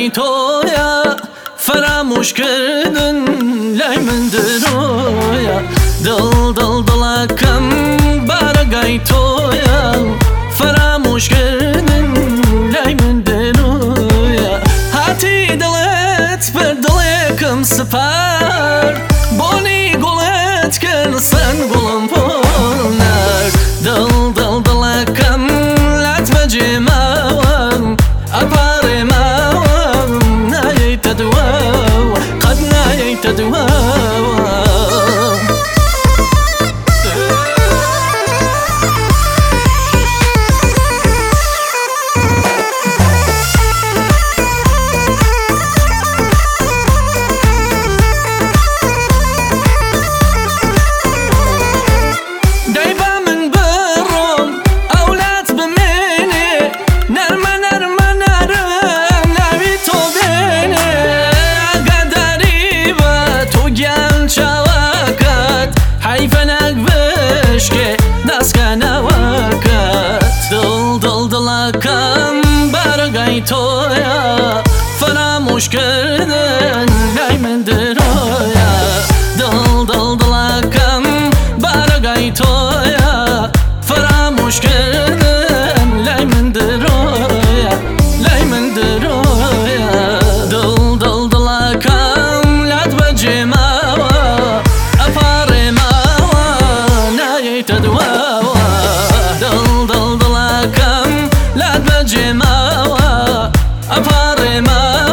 برگەی تۆیە فراموش کردن لای من درۆیە دڵەکەم بەرگەی تۆیە فراموش کردن لای من درۆیە هاتی دڵێت بە دڵێکم سپار بۆنی گوڵێت کرد سەن گوڵم پۆڵ نەک دڵەکەم لات بەجێماوە ئەپارێماوە نایەیتە دواوە قەت نایەیتە دواوە دڵەکەم بەرگەی تۆیە فراموش کردن لای من درۆیە دڵەکەم بەرگەی تۆیە فراموش کردن لای من درۆیە لای من درۆیە دڵەکەم لات بەجێماوە ئەپارێماوە نایەیتە دواوە دڵەکەم لات بەجێماوە ئەپارێماوە